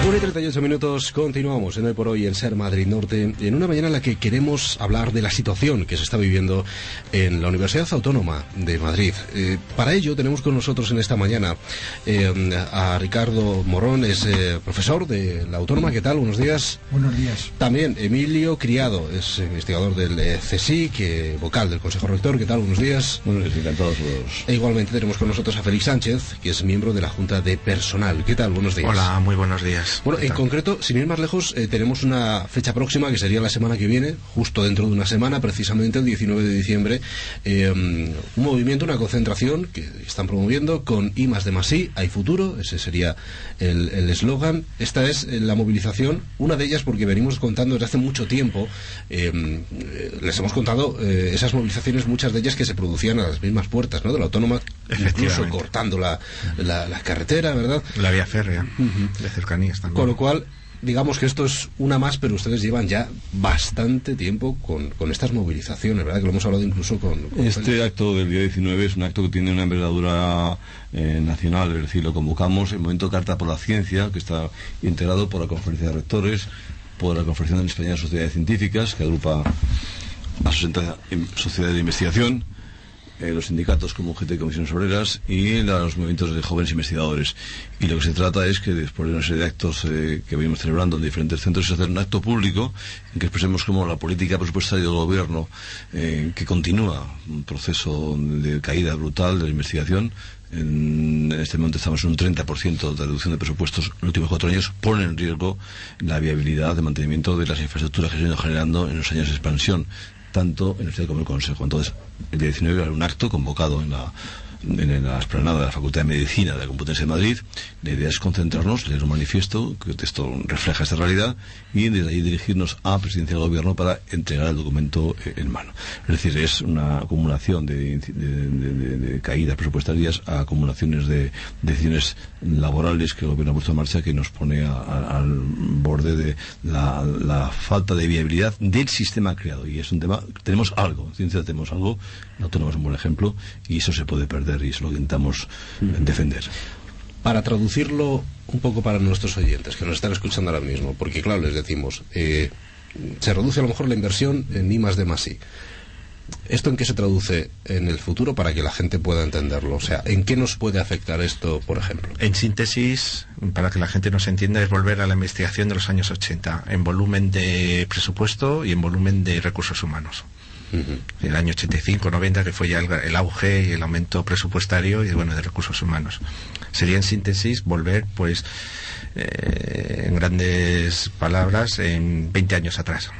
1:38, continuamos en Hoy por Hoy en Ser Madrid Norte, en una mañana en la que queremos hablar de la situación que se está viviendo en la Universidad Autónoma de Madrid. Para ello tenemos con nosotros en esta mañana a Ricardo Morón, es profesor de la Autónoma. ¿Qué tal? Buenos días. Buenos días. También Emilio Criado, es investigador del CSIC, vocal del Consejo Rector. ¿Qué tal? Buenos días. Buenos días, encantados todos. E igualmente tenemos con nosotros a Félix Sánchez, que es miembro de la Junta de Personal. ¿Qué tal? Buenos días. Hola, muy buenos días. Bueno, en concreto, sin ir más lejos, tenemos una fecha próxima que sería la semana que viene, justo dentro de una semana, precisamente el 19 de diciembre, un movimiento, una concentración que están promoviendo con I+D+I, hay futuro, ese sería el eslogan. Esta es la movilización, una de ellas porque venimos contando desde hace mucho tiempo, les hemos contado esas movilizaciones, muchas de ellas que se producían a las mismas puertas, ¿no?, de la Autónoma, incluso cortando la carretera, ¿verdad? La vía férrea, de cercanías también. Con lo cual, digamos que esto es una más, pero ustedes llevan ya bastante tiempo con estas movilizaciones, ¿verdad? Que lo hemos hablado incluso con este acto del día 19 es un acto que tiene una envergadura nacional, es decir, lo convocamos en el momento Carta por la Ciencia, que está integrado por la Conferencia de Rectores, por la Confederación Española de Sociedades Científicas, que agrupa a 60 sociedades de investigación, los sindicatos como UGT y Comisiones Obreras, y los movimientos de jóvenes investigadores. Y lo que se trata es que después de una serie de actos que venimos celebrando en diferentes centros, es hacer un acto público en que expresemos como la política presupuestaria del gobierno, que continúa un proceso de caída brutal de la investigación. En este momento estamos en un 30% de reducción de presupuestos en los últimos 4 años, pone en riesgo la viabilidad de mantenimiento de las infraestructuras que se han ido generando en los años de expansión, tanto en el Estado como en el Consejo. Entonces, el día 19 era un acto convocado en la explanada de la Facultad de Medicina de la Complutense de Madrid. La idea es concentrarnos, leer un manifiesto, que esto refleja esta realidad, y desde ahí dirigirnos a Presidencia del Gobierno para entregar el documento en mano. Es decir, es una acumulación de caídas presupuestarias a acumulaciones de decisiones laborales que el Gobierno ha puesto en marcha, que nos pone al borde de la falta de viabilidad del sistema creado. Y es un tema, tenemos algo, en ciencia tenemos algo, la Autónoma es un buen ejemplo, y eso se puede perder, y es lo que intentamos defender. Para traducirlo un poco para nuestros oyentes que nos están escuchando ahora mismo, porque claro, les decimos, se reduce a lo mejor la inversión en I+D+I. ¿Esto en qué se traduce en el futuro para que la gente pueda entenderlo? O sea, ¿en qué nos puede afectar esto, por ejemplo? En síntesis, para que la gente nos entienda, es volver a la investigación de los años 80, en volumen de presupuesto y en volumen de recursos humanos. El año 85-90, que fue ya el auge y el aumento presupuestario y bueno, de recursos humanos. Sería en síntesis volver, pues, en grandes palabras, en 20 años atrás.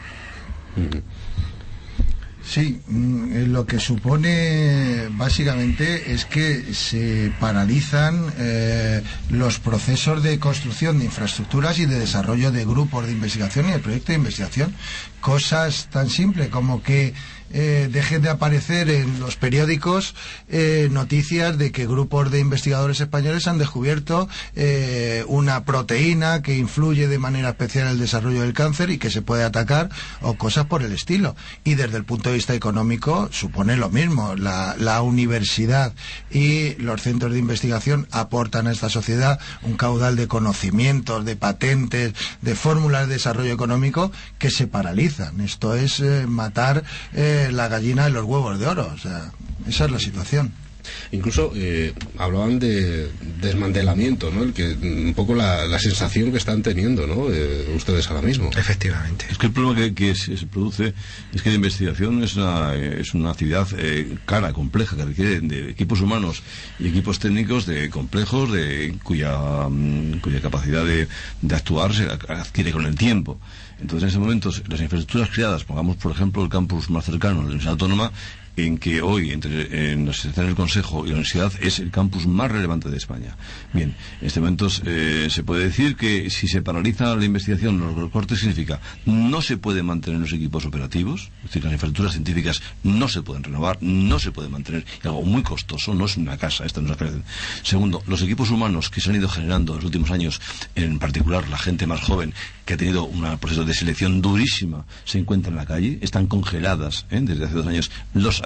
Sí, lo que supone básicamente es que se paralizan los procesos de construcción de infraestructuras y de desarrollo de grupos de investigación y de proyectos de investigación. Cosas tan simples como que dejen de aparecer en los periódicos noticias de que grupos de investigadores españoles han descubierto una proteína que influye de manera especial en el desarrollo del cáncer y que se puede atacar, o cosas por el estilo. Y desde el punto de vista económico supone lo mismo. La universidad y los centros de investigación aportan a esta sociedad un caudal de conocimientos, de patentes, de fórmulas de desarrollo económico que se paralizan. Esto es matar la gallina de los huevos de oro. O sea, esa es la situación. Incluso hablaban de desmantelamiento, ¿no? Un poco la sensación que están teniendo, ¿no? Ustedes ahora mismo. Efectivamente. Es que el problema que se produce es que la investigación es una actividad cara, compleja, que requiere de equipos humanos y equipos técnicos complejos, cuya capacidad de actuar se adquiere con el tiempo. Entonces, en ese momento, las infraestructuras creadas, pongamos por ejemplo el campus más cercano, la Universidad Autónoma, en que hoy en la Asociación del Consejo y la Universidad es el campus más relevante de España. Bien, en este momento se puede decir que si se paraliza la investigación, los recortes significa no se pueden mantener los equipos operativos, es decir, las infraestructuras científicas no se pueden renovar, no se pueden mantener, y algo muy costoso, no es una casa, esta no es la creación. Segundo, los equipos humanos que se han ido generando en los últimos años, en particular la gente más joven, que ha tenido un proceso de selección durísima, se encuentran en la calle, están congeladas desde hace 2 años los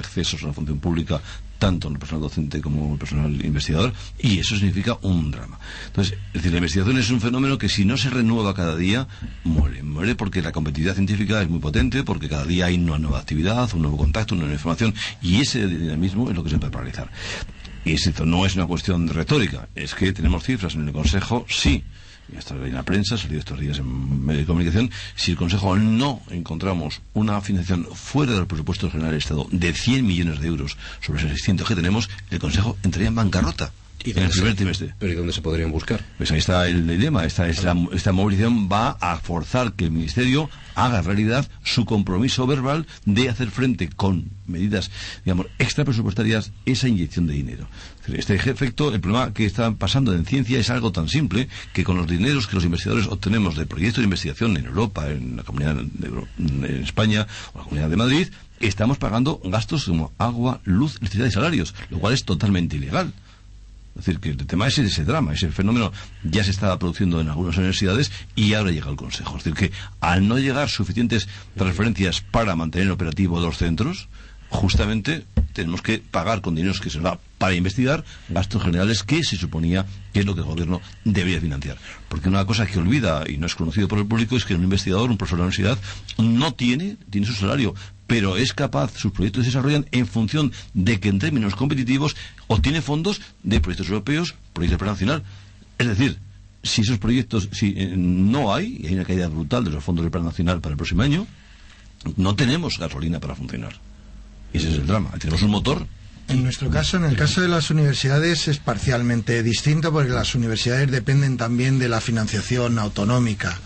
accesos a la función pública, tanto en el personal docente como en el personal investigador, y eso significa un drama. Entonces, es decir, la investigación es un fenómeno que si no se renueva cada día, muere porque la competitividad científica es muy potente, porque cada día hay una nueva actividad, un nuevo contacto, una nueva información, y ese dinamismo es lo que se puede paralizar. Y esto no es una cuestión de retórica, es que tenemos cifras en el Consejo, sí, y hasta en la prensa, salido estos días en medios de comunicación, si el Consejo no encontramos una financiación fuera del presupuesto general del Estado de 100 millones de euros sobre esos 600 que tenemos, el Consejo entraría en bancarrota. En el primer trimestre. ¿Pero y dónde se podrían buscar? Pues ahí está el dilema. Esta movilización va a forzar que el Ministerio haga realidad su compromiso verbal de hacer frente con medidas, digamos, extrapresupuestarias, esa inyección de dinero. Este efecto, el problema que está pasando en ciencia es algo tan simple que con los dineros que los investigadores obtenemos de proyectos de investigación en Europa, en la Comunidad en España o la Comunidad de Madrid, estamos pagando gastos como agua, luz, electricidad y salarios, lo cual es totalmente ilegal. Es decir, que el tema es ese drama, ese fenómeno ya se estaba produciendo en algunas universidades y ahora llega al Consejo. Es decir, que al no llegar suficientes transferencias para mantener operativo los centros, justamente tenemos que pagar con dineros que se da para investigar gastos generales que se suponía que es lo que el gobierno debería financiar. Porque una cosa que olvida y no es conocido por el público es que un investigador, un profesor de la universidad, no tiene su salario, pero es capaz, sus proyectos se desarrollan en función de que en términos competitivos obtiene fondos de proyectos europeos, proyectos de plan nacional. Es decir, si esos proyectos, no hay, y hay una caída brutal de los fondos del plan nacional para el próximo año, no tenemos gasolina para funcionar. Y ese es el drama. Tenemos un motor. En nuestro caso, en el caso de las universidades, es parcialmente distinto porque las universidades dependen también de la financiación autonómica.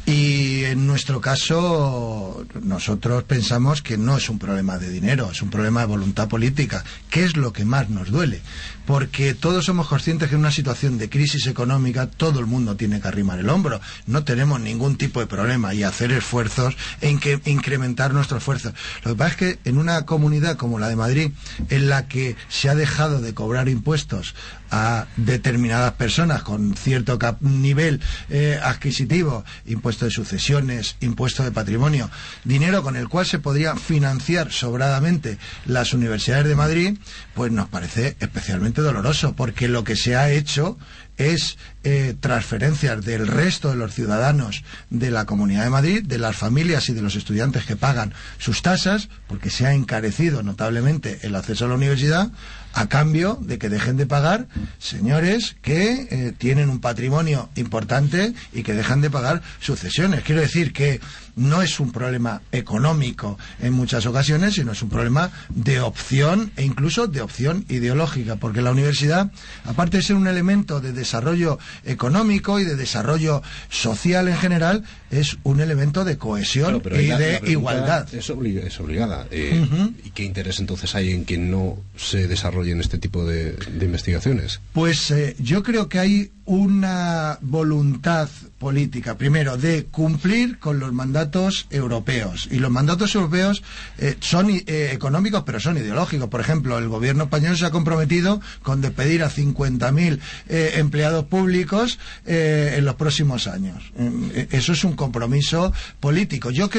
Y en nuestro caso, nosotros pensamos que no es un problema de dinero, es un problema de voluntad política, que es lo que más nos duele. Porque todos somos conscientes que en una situación de crisis económica todo el mundo tiene que arrimar el hombro. No tenemos ningún tipo de problema y hacer esfuerzos en que incrementar nuestro esfuerzo. Lo que pasa es que en una comunidad como la de Madrid, en la que se ha dejado de cobrar impuestos a determinadas personas con cierto nivel adquisitivo, impuesto de sucesiones, impuesto de patrimonio, dinero con el cual se podría financiar sobradamente las universidades de Madrid, pues nos parece especialmente doloroso, porque lo que se ha hecho es transferencias del resto de los ciudadanos de la Comunidad de Madrid, de las familias y de los estudiantes que pagan sus tasas, porque se ha encarecido notablemente el acceso a la universidad, a cambio de que dejen de pagar señores que tienen un patrimonio importante y que dejan de pagar sucesiones. Quiero decir que no es un problema económico en muchas ocasiones, sino es un problema de opción e incluso de opción ideológica, porque la universidad, aparte de ser un elemento de desarrollo económico y de desarrollo social en general, es un elemento de cohesión y de igualdad. Es obligada. ¿Y qué interés entonces hay en que no se desarrollen este tipo de investigaciones? Pues yo creo que hay una voluntad política, primero, de cumplir con los mandatos europeos. Y los mandatos europeos son económicos, pero son ideológicos. Por ejemplo, el gobierno español se ha comprometido con despedir a 50.000 empleados públicos en los próximos años. Eso es un compromiso político. Yo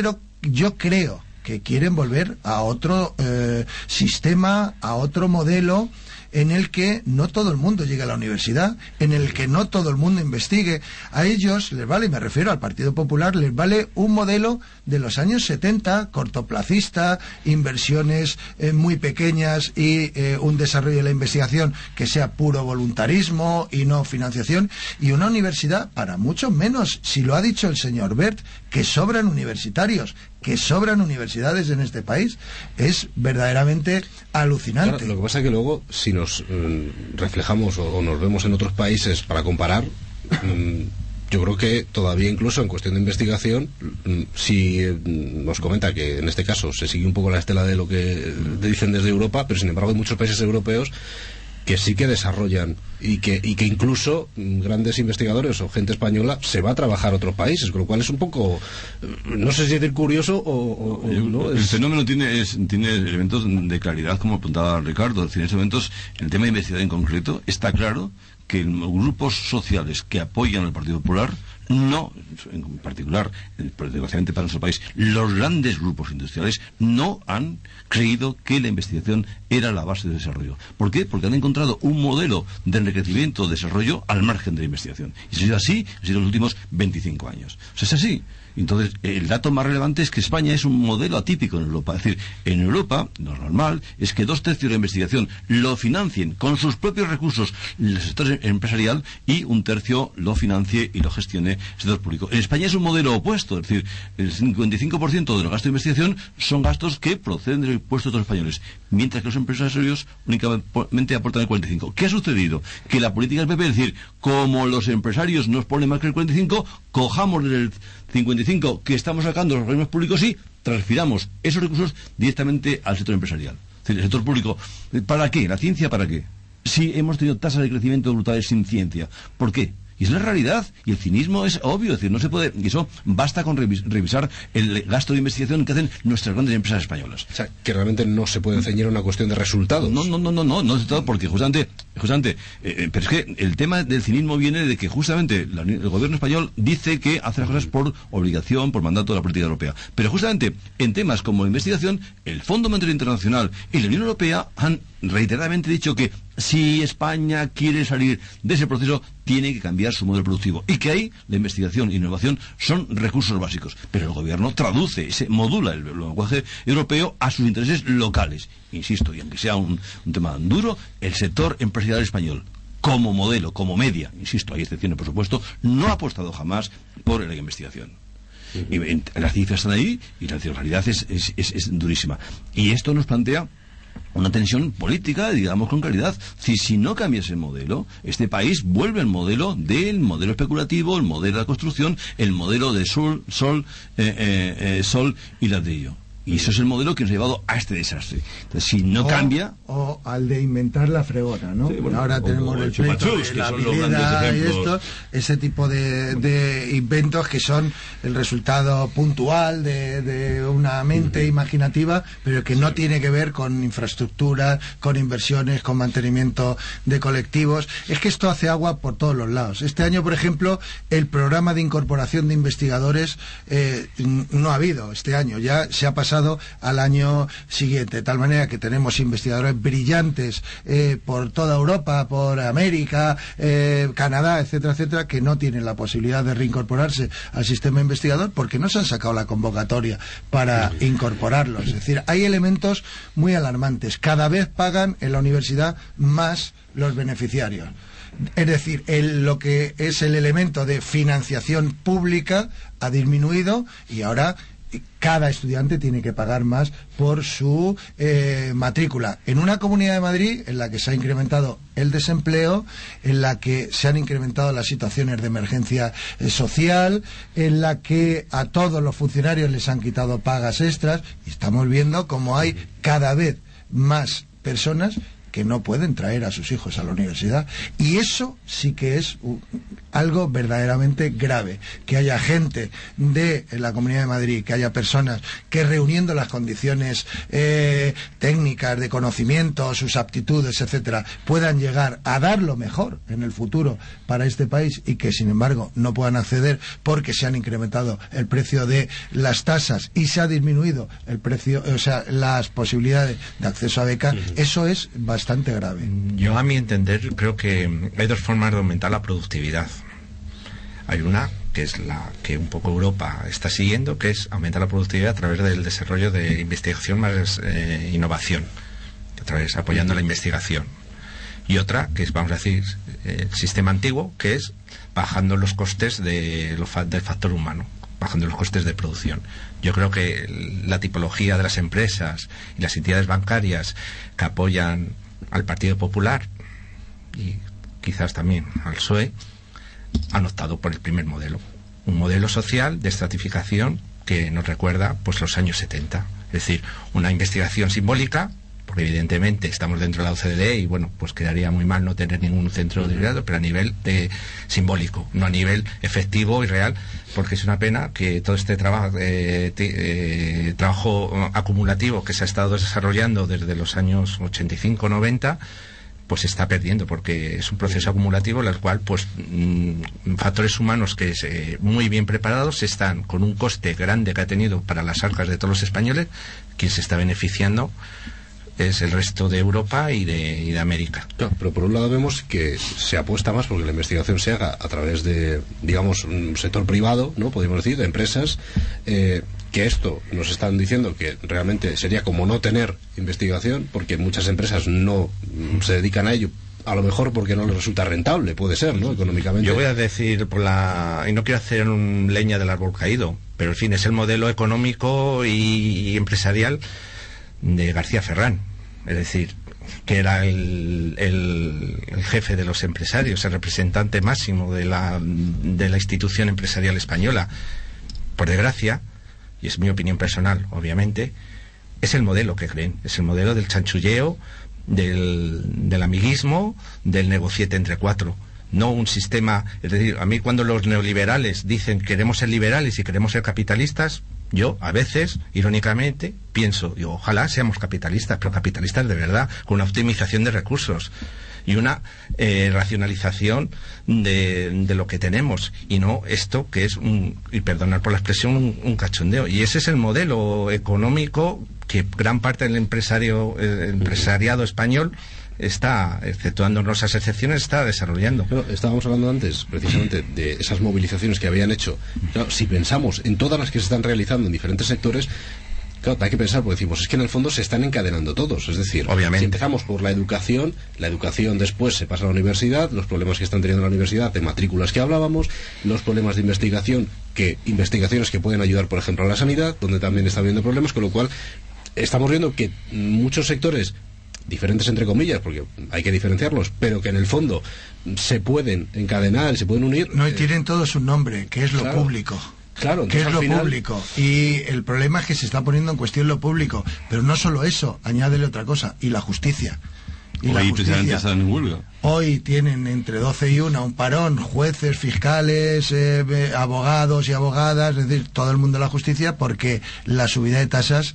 creo que quieren volver a otro sistema, a otro modelo en el que no todo el mundo llegue a la universidad, en el que no todo el mundo investigue. A ellos les vale, y me refiero al Partido Popular, les vale un modelo de los años 70, cortoplacista, inversiones muy pequeñas y un desarrollo de la investigación que sea puro voluntarismo y no financiación, y una universidad para mucho menos, si lo ha dicho el señor Wert, que sobran universitarios, que sobran universidades en este país. Es verdaderamente alucinante. Claro, lo que pasa es que luego, si nos reflejamos o nos vemos en otros países para comparar, yo creo que todavía incluso en cuestión de investigación, si nos comenta que en este caso se sigue un poco la estela de lo que dicen desde Europa, pero sin embargo hay muchos países europeos que sí que desarrollan y que incluso grandes investigadores o gente española se va a trabajar a otros países, con lo cual es un poco, no sé si decir curioso o no. El fenómeno tiene elementos de claridad, como apuntaba Ricardo. Es decir, en estos momentos, en el tema de investigación en concreto, está claro que grupos sociales que apoyan al Partido Popular no, en particular, desgraciadamente para nuestro país, los grandes grupos industriales no han creído que la investigación era la base del desarrollo. ¿Por qué? Porque han encontrado un modelo de enriquecimiento, desarrollo al margen de la investigación. Y si ha sido así, ha sido los últimos 25 años. O sea, es así. Entonces, el dato más relevante es que España es un modelo atípico en Europa. Es decir, en Europa, lo normal es que 2/3 de la investigación lo financien con sus propios recursos el sector empresarial y 1/3 lo financie y lo gestione el sector público. En España es un modelo opuesto. Es decir, el 55% de los gastos de investigación son gastos que proceden de los impuestos de los españoles, mientras que los empresarios únicamente aportan el 45%. ¿Qué ha sucedido? Que la política del PP es decir, como los empresarios nos ponen más que el 45%, cojamos del 55 que estamos sacando los organismos públicos y transfiramos esos recursos directamente al sector empresarial. Es decir, el sector público, ¿para qué? ¿La ciencia para qué? Si hemos tenido tasas de crecimiento brutales sin ciencia, ¿por qué? Y es la realidad, y el cinismo es obvio, es decir, no se puede, y eso basta con revisar el gasto de investigación que hacen nuestras grandes empresas españolas. O sea, que realmente no se puede ceñir a una cuestión de resultados. No es todo, porque justamente, pero es que el tema del cinismo viene de que justamente el gobierno español dice que hace las cosas por obligación, por mandato de la política europea. Pero justamente en temas como investigación, el Fondo Monetario Internacional y la Unión Europea han reiteradamente dicho que si España quiere salir de ese proceso, tiene que cambiar su modelo productivo. Y que ahí la investigación e innovación son recursos básicos. Pero el gobierno modula el lenguaje europeo a sus intereses locales. Insisto, y aunque sea un tema duro, el sector empresarial español, como modelo, como media, insisto, hay excepciones por supuesto, no ha apostado jamás por la investigación. Y las cifras están ahí y la realidad es durísima. Y esto nos plantea una tensión política, digamos con claridad. Si no cambias el modelo, este país vuelve al modelo especulativo, el modelo de la construcción, el modelo de sol y ladrillo. Y eso es el modelo que nos ha llevado a este desastre. Entonces, si no cambia... O al de inventar la fregona, ¿no? Sí, bueno, ahora tenemos el pleito de la habilidad y esto, ese tipo de inventos que son el resultado puntual de una mente imaginativa, pero que no tiene que ver con infraestructuras, con inversiones, con mantenimiento de colectivos. Es que esto hace agua por todos los lados. Este año, por ejemplo, el programa de incorporación de investigadores no ha habido este año. Ya se ha pasado al año siguiente, de tal manera que tenemos investigadores brillantes por toda Europa, por América, Canadá, etcétera, etcétera, que no tienen la posibilidad de reincorporarse al sistema investigador porque no se han sacado la convocatoria para incorporarlos. Es decir, hay elementos muy alarmantes. Cada vez pagan en la universidad más los beneficiarios. Es decir, lo que es el elemento de financiación pública ha disminuido y ahora cada estudiante tiene que pagar más por su matrícula. En una Comunidad de Madrid en la que se ha incrementado el desempleo, en la que se han incrementado las situaciones de emergencia social, en la que a todos los funcionarios les han quitado pagas extras, y estamos viendo cómo hay cada vez más personas que no pueden traer a sus hijos a la universidad. Y eso sí que es algo verdaderamente grave. Que haya gente de la Comunidad de Madrid, que haya personas que reuniendo las condiciones técnicas, de conocimiento, sus aptitudes, etcétera, puedan llegar a dar lo mejor en el futuro para este país y que sin embargo no puedan acceder porque se han incrementado el precio de las tasas y se ha disminuido el precio, o sea, las posibilidades de acceso a beca. Eso es bastante grave. Yo, a mi entender, creo que hay dos formas de aumentar la productividad. Hay una que es la que un poco Europa está siguiendo, que es aumentar la productividad a través del desarrollo de investigación más innovación, a través apoyando la investigación. Y otra, que es, vamos a decir, el sistema antiguo, que es bajando los costes del factor humano, bajando los costes de producción. Yo creo que la tipología de las empresas y las entidades bancarias que apoyan al Partido Popular y quizás también al PSOE han optado por el primer modelo, un modelo social de estratificación que nos recuerda pues los años 70, es decir, una investigación simbólica, porque evidentemente estamos dentro de la OCDE y bueno, pues quedaría muy mal no tener ningún centro de grado, pero a nivel simbólico, no a nivel efectivo y real, porque es una pena que todo este trabajo acumulativo que se ha estado desarrollando desde los años 85-90 pues se está perdiendo, porque es un proceso acumulativo en el cual pues factores humanos que muy bien preparados están con un coste grande que ha tenido para las arcas de todos los españoles. Quien se está beneficiando es el resto de Europa y de América. Claro, pero por un lado vemos que se apuesta más porque la investigación se haga a través de, digamos, un sector privado, ¿no? Podríamos decir, de empresas, que esto nos están diciendo que realmente sería como no tener investigación, porque muchas empresas no se dedican a ello, a lo mejor porque no les resulta rentable, puede ser, ¿no? Económicamente. Yo voy a decir, y no quiero hacer leña del árbol caído, pero en fin, es el modelo económico y empresarial de García Ferrán, es decir, que era el jefe de los empresarios, el representante máximo de la institución empresarial española. Por desgracia, y es mi opinión personal, obviamente, es el modelo que creen, es el modelo del chanchulleo, del amiguismo, del negociete entre cuatro. No un sistema, es decir, a mí cuando los neoliberales dicen queremos ser liberales y queremos ser capitalistas, yo a veces, irónicamente, pienso, ojalá seamos capitalistas, pero capitalistas de verdad, con una optimización de recursos y una racionalización de lo que tenemos, y no esto que es y perdonad por la expresión, un cachondeo. Y ese es el modelo económico que gran parte del empresariado español está, exceptuando esas excepciones, está desarrollando. Pero estábamos hablando antes precisamente de esas movilizaciones que habían hecho. Claro, si pensamos en todas las que se están realizando en diferentes sectores, claro, hay que pensar, porque decimos, es que en el fondo se están encadenando todos. Es decir, obviamente, si empezamos por la educación después se pasa a la universidad, los problemas que están teniendo la universidad de matrículas que hablábamos, los problemas de investigaciones que pueden ayudar, por ejemplo, a la sanidad, donde también está habiendo problemas, con lo cual estamos viendo que muchos sectores diferentes entre comillas, porque hay que diferenciarlos, pero que en el fondo se pueden encadenar, se pueden unir. No, y tienen todos un nombre, que es lo público. Claro, que es lo público. Y el problema es que se está poniendo en cuestión lo público. Pero no solo eso, añádele otra cosa, y la justicia. Precisamente están en huelga. Hoy tienen entre 12 y 1 un parón, jueces, fiscales, abogados y abogadas, es decir, todo el mundo de la justicia, porque la subida de tasas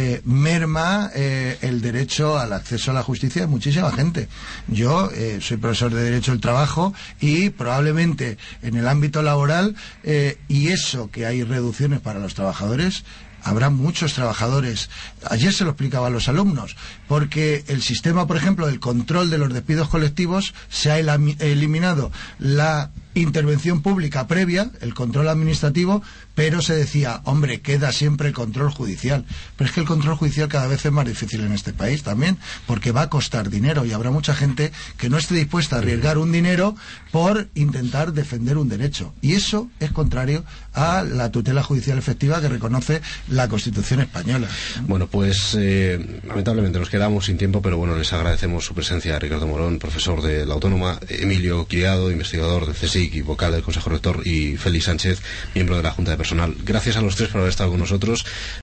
merma el derecho al acceso a la justicia de muchísima gente. Yo soy profesor de Derecho del Trabajo y probablemente en el ámbito laboral, y eso que hay reducciones para los trabajadores, habrá muchos trabajadores. Ayer se lo explicaba a los alumnos, porque el sistema, por ejemplo, del control de los despidos colectivos, se ha eliminado la intervención pública previa, el control administrativo, pero se decía, hombre, queda siempre el control judicial. Pero es que el control judicial cada vez es más difícil en este país también, porque va a costar dinero y habrá mucha gente que no esté dispuesta a arriesgar un dinero por intentar defender un derecho. Y eso es contrario a la tutela judicial efectiva que reconoce la Constitución española. Bueno, pues lamentablemente nos quedamos sin tiempo, pero bueno, les agradecemos su presencia, Ricardo Morón, profesor de la Autónoma, Emilio Criado, investigador del CSIC y vocal del Consejo Rector, y Félix Sánchez, miembro de la Junta de Personal. Gracias a los tres por haber estado con nosotros.